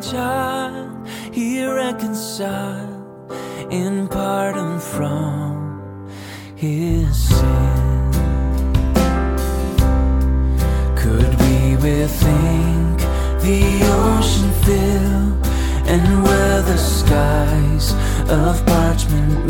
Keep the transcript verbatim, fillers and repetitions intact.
child He reconciled in pardon from His sin. Could we with ink the ocean fill, and wear the skies of parchment